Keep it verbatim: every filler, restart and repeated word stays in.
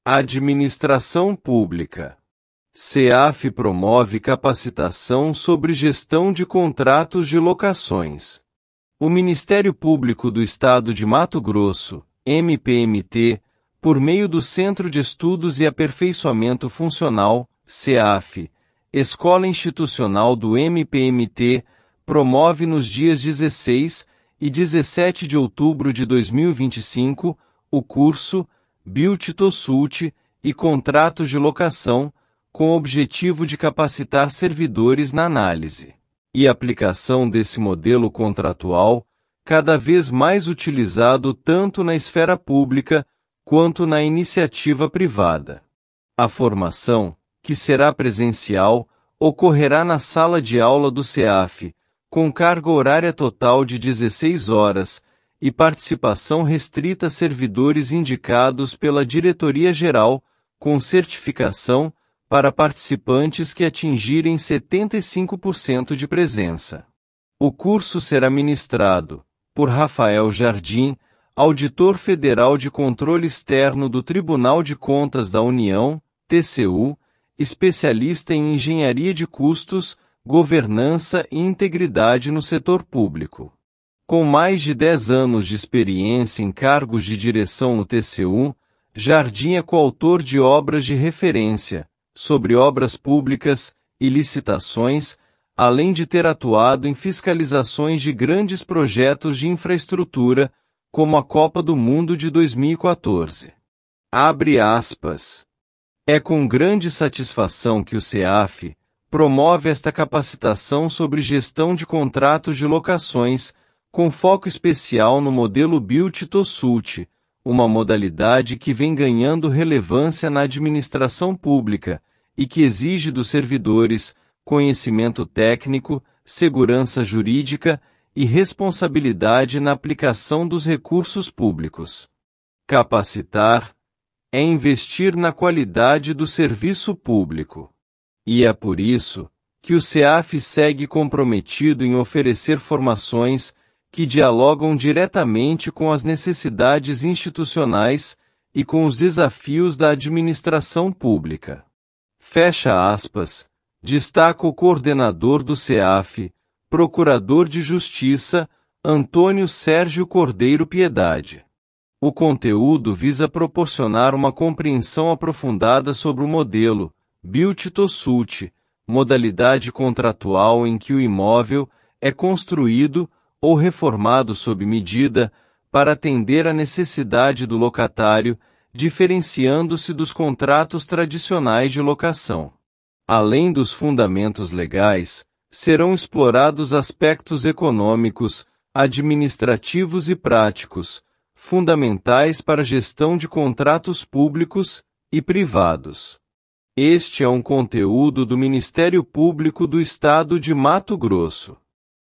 Administração Pública. CEAF promove capacitação sobre gestão de contratos de locações. O Ministério Público do Estado de Mato Grosso, M P M T, por meio do Centro de Estudos e Aperfeiçoamento Funcional, CEAF, Escola Institucional do M P M T, promove nos dias dezesseis e dezessete de outubro de dois mil e vinte e cinco o curso Biutitosult e Contratos de Locação, com o objetivo de capacitar servidores na análise e aplicação desse modelo contratual, cada vez mais utilizado tanto na esfera pública quanto na iniciativa privada. A formação, que será presencial, ocorrerá na sala de aula do CEAF, com carga horária total de dezesseis horas, e participação restrita a servidores indicados pela Diretoria-Geral, com certificação, para participantes que atingirem setenta e cinco por cento de presença. O curso será ministrado por Rafael Jardim, Auditor Federal de Controle Externo do Tribunal de Contas da União, T C U, especialista em engenharia de custos, governança e integridade no setor público. Com mais de dez anos de experiência em cargos de direção no T C U, Jardim é coautor de obras de referência sobre obras públicas e licitações, além de ter atuado em fiscalizações de grandes projetos de infraestrutura, como a Copa do Mundo de dois mil e quatorze. Abre aspas. É com grande satisfação que o CEAF promove esta capacitação sobre gestão de contratos de locações, com foco especial no modelo Biutitosult, uma modalidade que vem ganhando relevância na administração pública e que exige dos servidores conhecimento técnico, segurança jurídica e responsabilidade na aplicação dos recursos públicos. Capacitar é investir na qualidade do serviço público. E é por isso que o CEAF segue comprometido em oferecer formações que dialogam diretamente com as necessidades institucionais e com os desafios da administração pública. Fecha aspas, destaca o coordenador do CEAF, Procurador de Justiça, Antônio Sérgio Cordeiro Piedade. O conteúdo visa proporcionar uma compreensão aprofundada sobre o modelo Biutitosult, modalidade contratual em que o imóvel é construído ou reformado sob medida para atender à necessidade do locatário, diferenciando-se dos contratos tradicionais de locação. Além dos fundamentos legais, serão explorados aspectos econômicos, administrativos e práticos, fundamentais para a gestão de contratos públicos e privados. Este é um conteúdo do Ministério Público do Estado de Mato Grosso.